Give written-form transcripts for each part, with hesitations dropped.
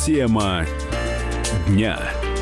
Тема дня.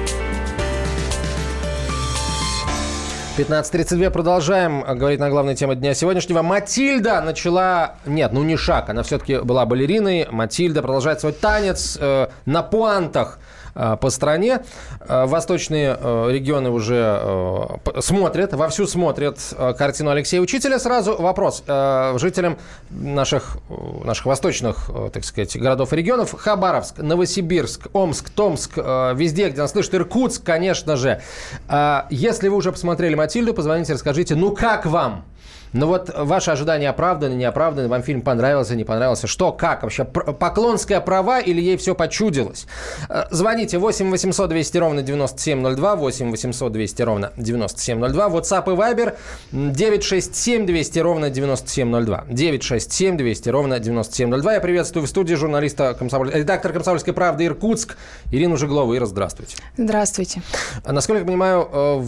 15:32. Продолжаем говорить на главной теме дня сегодняшнего. Матильда начала... Нет, не шаг. Она все-таки была балериной. Матильда продолжает свой танец на пуантах по стране. Восточные регионы уже вовсю смотрят картину Алексея Учителя. Сразу вопрос жителям наших восточных, так сказать, городов и регионов. Хабаровск, Новосибирск, Омск, Томск, везде, где нас слышат, Иркутск, конечно же. Если вы уже посмотрели «Матильду», позвоните, расскажите, как вам? Ваши ожидания оправданы, не оправданы? Вам фильм понравился, не понравился? Что, как? Вообще Поклонская права или ей все почудилось? Звоните 8 800 200 ровно 9702, 8 800 200 ровно 9702, WhatsApp и Viber 967 200 ровно 9702, 967 200 ровно 9702. Я приветствую в студии редактор «Комсомольской правды» Иркутск Ирину Жиглову. Ира, здравствуйте. Здравствуйте. Насколько я понимаю,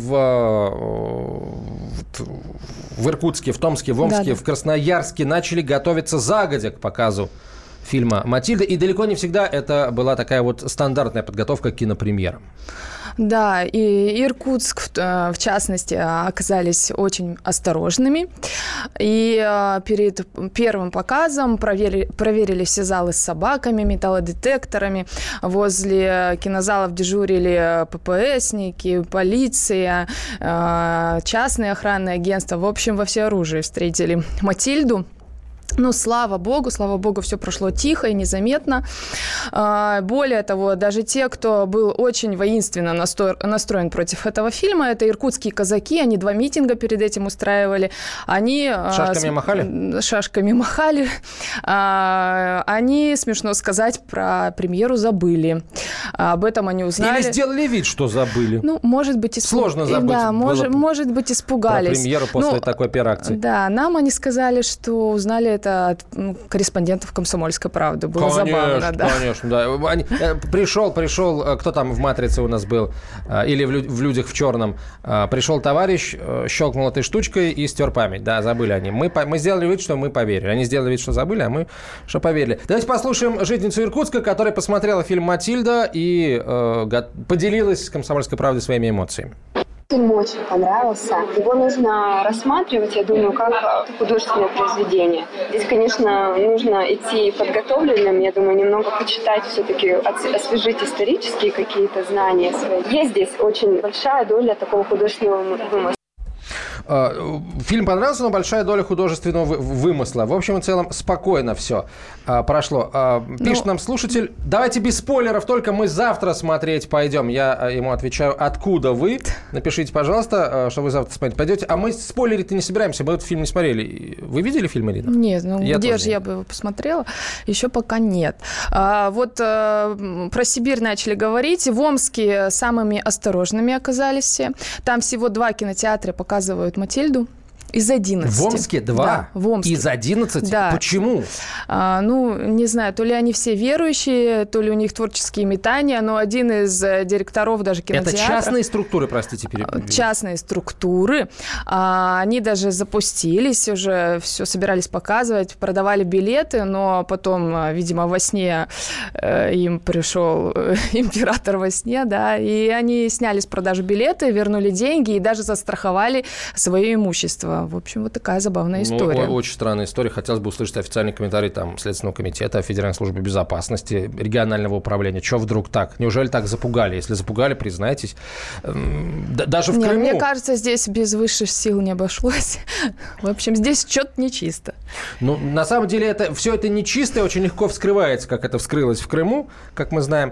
в Иркутске, в Томске, в Омске, в Красноярске начали готовиться загодя к показу фильма «Матильда». И далеко не всегда это была такая стандартная подготовка к кинопремьерам. Да, и Иркутск, в частности, оказались очень осторожными. И перед первым показом проверили все залы с собаками, металлодетекторами. Возле кинозалов дежурили ППСники, полиция, частные охранные агентства. В общем, во всеоружии встретили Матильду. Слава богу, все прошло тихо и незаметно. Более того, даже те, кто был очень воинственно настроен против этого фильма, это иркутские казаки, они 2 митинга перед этим устраивали. Они шашками махали? Шашками махали. Они, смешно сказать, про премьеру забыли. Об этом они узнали. Или сделали вид, что забыли. Может быть, сложно забыть. Да, может быть, испугались. Про премьеру после такой пиар-акции. Да, нам они сказали, что узнали это от корреспондентов «Комсомольской правды». Было забавно, да. Конечно, да. Пришел, кто там в «Матрице» у нас был, или в «Людях в черном». Пришел товарищ, щелкнул этой штучкой и стер память. Да, забыли они. Мы сделали вид, что мы поверили. Они сделали вид, что забыли, а мы что поверили. Давайте послушаем жительницу Иркутска, которая посмотрела фильм «Матильда» и поделилась с «Комсомольской правдой» своими эмоциями. Фильм очень понравился. Его нужно рассматривать, я думаю, как художественное произведение. Здесь, конечно, нужно идти подготовленным, я думаю, немного почитать, все-таки освежить исторические какие-то знания свои. Есть здесь очень большая доля такого художественного вымысла. Фильм понравился, но большая доля художественного вымысла. В общем и целом, спокойно все прошло. Пишет нам слушатель, давайте без спойлеров, только мы завтра смотреть пойдем. Я ему отвечаю, откуда вы? Напишите, пожалуйста, что вы завтра смотреть пойдете. А мы спойлерить-то не собираемся, мы этот фильм не смотрели. Вы видели фильм, Ирина? Нет, где же я бы его посмотрела? Еще пока нет. Про Сибирь начали говорить. В Омске самыми осторожными оказались все. Там всего 2 кинотеатра показывают «Матильду». Из 11. В Омске 2? Да, в Омске. Из 11? Да. Почему? Не знаю, то ли они все верующие, то ли у них творческие метания, но один из директоров даже кинотеатра... Это частные структуры, простите, перебью? Частные структуры. Они даже запустились, уже все собирались показывать, продавали билеты, но потом, видимо, во сне им пришел император во сне, да, и они сняли с продажи билеты, вернули деньги и даже застраховали свое имущество. В общем, вот такая забавная история. Очень странная история. Хотелось бы услышать официальный комментарий Следственного комитета, Федеральной службы безопасности, регионального управления. Чего вдруг так? Неужели так запугали? Если запугали, признайтесь. Даже в Крыму... Мне кажется, здесь без высших сил не обошлось. В общем, здесь что-то нечисто. На самом деле, все это нечисто и очень легко вскрывается, как это вскрылось в Крыму, как мы знаем.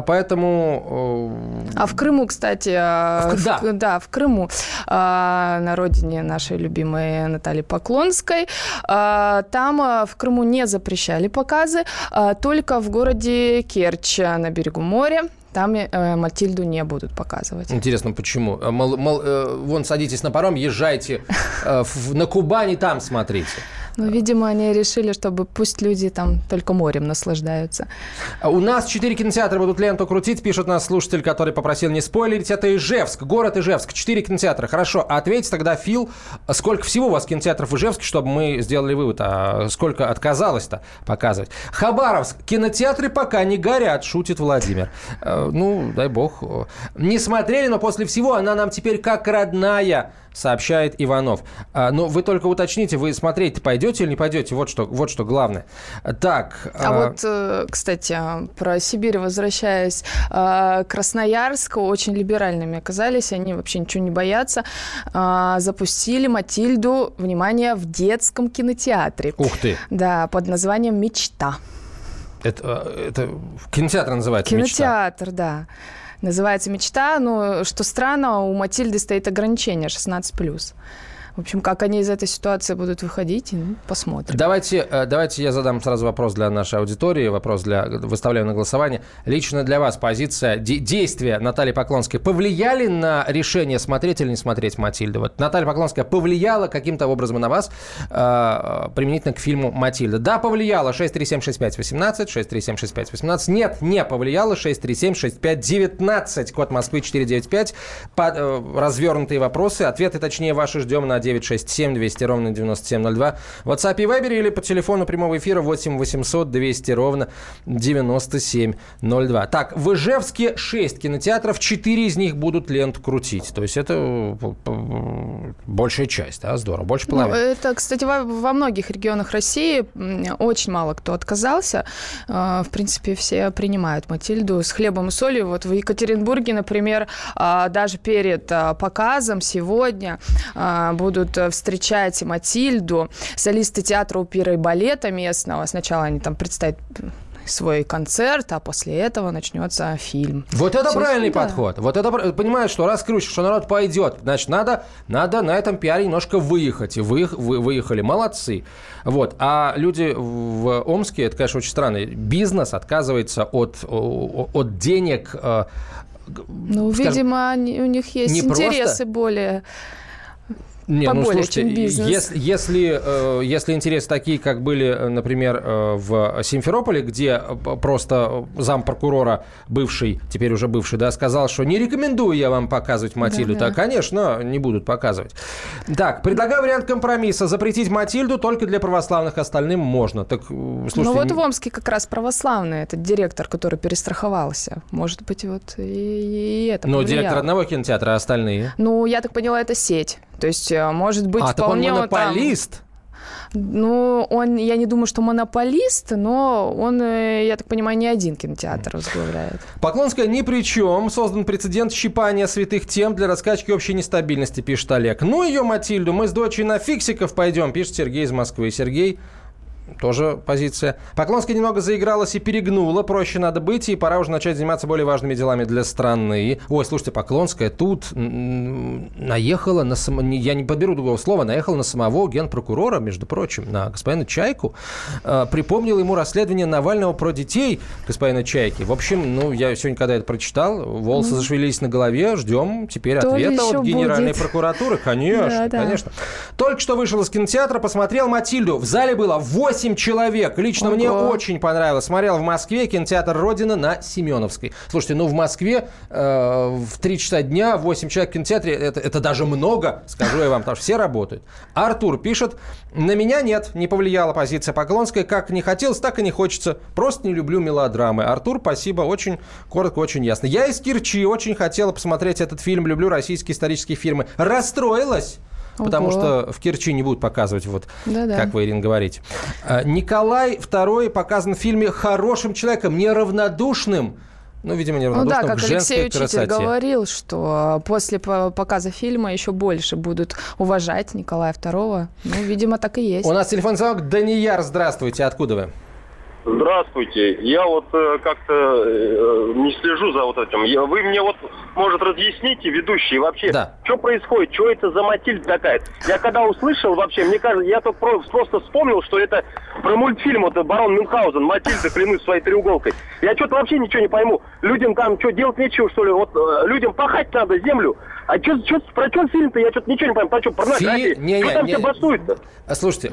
Поэтому... А в Крыму, кстати... в Крыму, на родине нашей любимой Натальи Поклонской. Там в Крыму не запрещали показы, только в городе Керчь на берегу моря. Там Матильду не будут показывать. Интересно, почему? Вон, садитесь на паром, езжайте на Кубань и там смотрите. Ну, видимо, они решили, чтобы пусть люди там только морем наслаждаются. У нас 4 кинотеатра будут ленту крутить, пишет нас слушатель, который попросил не спойлерить. Это Ижевск, город Ижевск, 4 кинотеатра. Хорошо, ответьте тогда, Фил, сколько всего у вас кинотеатров в Ижевске, чтобы мы сделали вывод, а сколько отказалось-то показывать. Хабаровск, кинотеатры пока не горят, шутит Владимир. Ну, дай бог. Не смотрели, но после всего она нам теперь как родная, сообщает Иванов. Но вы только уточните, вы смотреть пойдете или не пойдете? Вот что главное. Так. Вот, кстати, про Сибирь возвращаясь, Красноярск очень либеральными оказались, они вообще ничего не боятся. Запустили «Матильду», внимание, в детском кинотеатре. Ух ты! Да, под названием «Мечта». Это кинотеатр называется «Мечта»? Кинотеатр, да. Называется «Мечта», но, что странно, у «Матильды» стоит ограничение 16+. В общем, как они из этой ситуации будут выходить, посмотрим. Давайте я задам сразу вопрос для нашей аудитории, выставляем на голосование. Лично для вас позиция, действия Натальи Поклонской повлияли на решение, смотреть или не смотреть «Матильду»? Вот Наталья Поклонская повлияла каким-то образом на вас применительно к фильму «Матильда»? Да, повлияла. 6376518, 6376518. Нет, не повлияла. 6376519, код Москвы 495. Развернутые вопросы, ответы, точнее, ваши ждем на 967 200 ровно 9702. В WhatsApp и Viber или по телефону прямого эфира 8 800 200 ровно 9702. Так, в Ижевске 6 кинотеатров, 4 из них будут ленту крутить. То есть это большая часть, да, здорово, больше половины. Это, кстати, во многих регионах России очень мало кто отказался. В принципе, все принимают «Матильду» с хлебом и солью. Вот в Екатеринбурге, например, даже перед показом сегодня будут встречать «Матильду» солисты театра оперы и балета местного. Сначала они там представят свой концерт, а после этого начнется фильм. Вот это правильный подход. Вот это, понимаешь, что раз крутишь, что народ пойдет, значит, надо на этом пиаре немножко выехать. И выехали. Молодцы. Вот. А люди в Омске, это, конечно, очень странно, бизнес отказывается от денег. Ну, видимо, у них есть интересы более... Не, ну слушайте, чем бизнес. если интересы такие, как были, например, в Симферополе, где просто зампрокурора бывший, теперь уже бывший, да, сказал, что не рекомендую я вам показывать «Матильду», то, конечно, не будут показывать. Так, предлагаю вариант компромисса. Запретить «Матильду» только для православных, остальным можно. Так, слушайте, ну вот в Омске как раз православный этот директор, который перестраховался. Может быть, вот и это повлияло. Но директор одного кинотеатра, а остальные? Ну, я так поняла, это сеть. То есть, может быть, вполне... так он монополист? Ну, я не думаю, что монополист, но он, я так понимаю, не один кинотеатр возглавляет. Поклонская ни при чем. Создан прецедент щипания святых тем для раскачки общей нестабильности, пишет Олег. Ну, ее «Матильду», мы с дочерью на фиксиков пойдем, пишет Сергей из Москвы. Сергей... Тоже позиция. Поклонская немного заигралась и перегнула. Проще надо быть, и пора уже начать заниматься более важными делами для страны. Ой, слушайте, Поклонская тут наехала на... Я не подберу другого слова. Наехала на самого генпрокурора, между прочим, на господина Чайку. Припомнила ему расследование Навального про детей господина Чайки. В общем, ну, я сегодня, когда это прочитал, волосы зашевелились на голове. Ждем теперь ответа от Генеральной прокуратуры. Конечно, да, конечно. Только что вышел из кинотеатра, посмотрел «Матильду». В зале было 8 человек. Лично мне очень понравилось. Смотрел в Москве, кинотеатр «Родина» на Семеновской. Слушайте, ну в Москве в 3 часа дня 8 человек в кинотеатре, это даже много, скажу я вам, потому что все работают. Артур пишет: на меня нет, не повлияла позиция Поклонской. Как не хотелось, так и не хочется. Просто не люблю мелодрамы. Артур, спасибо, очень коротко, очень ясно. Я из Керчи, очень хотела посмотреть этот фильм. Люблю российские исторические фильмы. Расстроилась. Потому что в Керчи не будут показывать, как вы, Ирина, говорите. Николай II показан в фильме хорошим человеком, неравнодушным. Ну, видимо, неравнодушным как к женской Алексей красоте. Учитель говорил, что после показа фильма еще больше будут уважать Николая II. Ну, видимо, так и есть. У нас телефонный звонок. Данияр, здравствуйте. Откуда вы? Здравствуйте. Я вот как-то не слежу за вот этим. Вы мне вот, может, разъясните, ведущие, вообще, что происходит, что это за «Матильда» такая? Я когда услышал, вообще, мне кажется, я только просто вспомнил, что это про мультфильм, вот барон Мюнхгаузен, «Матильда, клянусь своей треуголкой». Я что-то вообще ничего не пойму. Людям там что, делать нечего, что ли? Вот людям пахать надо землю. про что фильм-то? Я что-то ничего не понимаю. Про что? Порнография? Что там все басуют-то? Слушайте,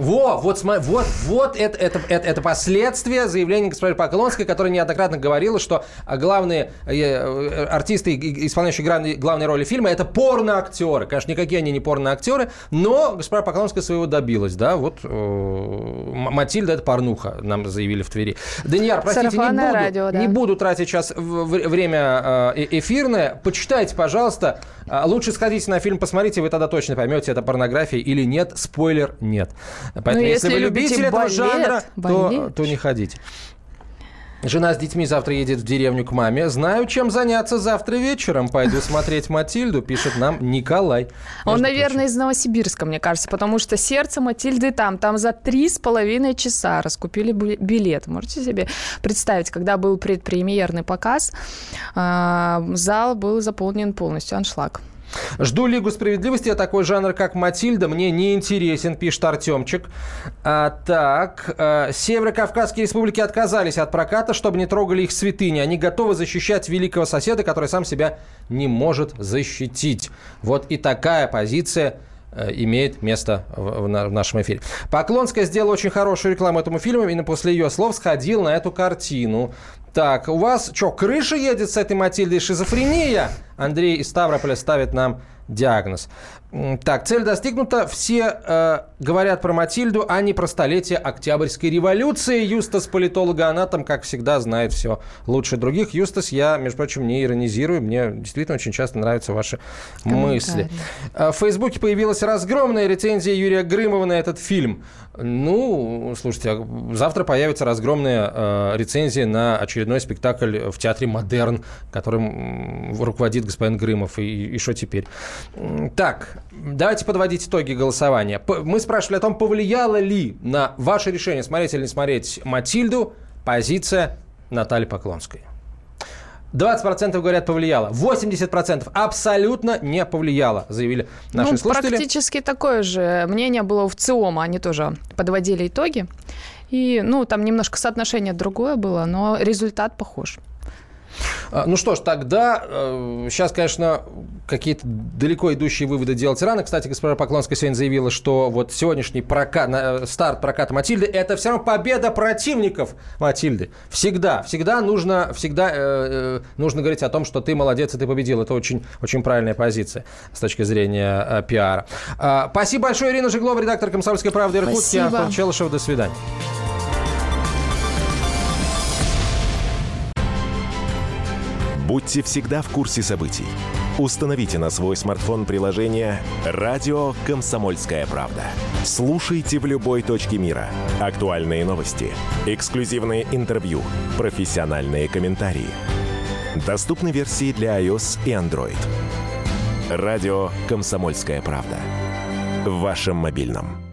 вот это последствия заявления госпожи Поклонской, которая неоднократно говорила, что главные артисты, исполняющие главные роли фильма, это порно-актеры. Конечно, никакие они не порно-актеры, но госпожа Поклонская своего добилась, да, вот Матильда — это порнуха, нам заявили в Твери. Данияр, простите, не буду тратить сейчас время эфирное. Почитайте, пожалуйста. Лучше сходите на фильм, посмотрите, вы тогда точно поймете, это порнография или нет. Спойлер — нет. Поэтому, если вы любитель этого жанра, то не ходите. Жена с детьми завтра едет в деревню к маме. Знаю, чем заняться завтра вечером. Пойду смотреть Матильду, пишет нам Николай. Он, наверное, из Новосибирска, мне кажется, потому что сердце Матильды там за 3,5 часа раскупили билет. Можете себе представить, когда был предпремьерный показ, зал был заполнен полностью, аншлаг. Жду «Лигу справедливости», а такой жанр, как «Матильда», мне не интересен, пишет Артемчик. Северо-Кавказские республики отказались от проката, чтобы не трогали их святыни. Они готовы защищать великого соседа, который сам себя не может защитить. Вот и такая позиция имеет место в нашем эфире. Поклонская сделала очень хорошую рекламу этому фильму, именно после ее слов сходил на эту картину. Так, у вас что, крыша едет с этой Матильдой? Шизофрения? Андрей из Ставрополя ставит нам диагноз. Так, цель достигнута. Все говорят про Матильду, а не про столетие Октябрьской революции. Юстас, политолога-анатом, как всегда, знает все лучше других. Юстас, я, между прочим, не иронизирую. Мне действительно очень часто нравятся ваши мысли. В Фейсбуке появилась разгромная рецензия Юрия Грымова на этот фильм. Ну, слушайте, завтра появится разгромная рецензия на очередной спектакль в театре «Модерн», которым руководит господин Грымов. И что теперь? Так, давайте подводить итоги голосования. Мы спрашивали о том, повлияло ли на ваше решение, смотреть или не смотреть «Матильду», позиция Натальи Поклонской. 20% говорят, повлияло. 80% абсолютно не повлияло, заявили наши слушатели. Практически такое же мнение было у ВЦИОМа. Они тоже подводили итоги. И, там немножко соотношение другое было, но результат похож. Ну что ж, тогда сейчас, конечно, какие-то далеко идущие выводы делать рано. Кстати, госпожа Поклонская сегодня заявила, что вот сегодняшний старт проката Матильды — это все равно победа противников Матильды. Всегда нужно говорить о том, что ты молодец и ты победил. Это очень, очень правильная позиция с точки зрения пиара. Спасибо большое, Ирина Жиглова, редактор «Комсомольской правды» Иркутске. Антон Челышев, до свидания. Будьте всегда в курсе событий. Установите на свой смартфон приложение «Радио Комсомольская правда». Слушайте в любой точке мира. Актуальные новости, эксклюзивные интервью, профессиональные комментарии. Доступны версии для iOS и Android. «Радио Комсомольская правда». В вашем мобильном.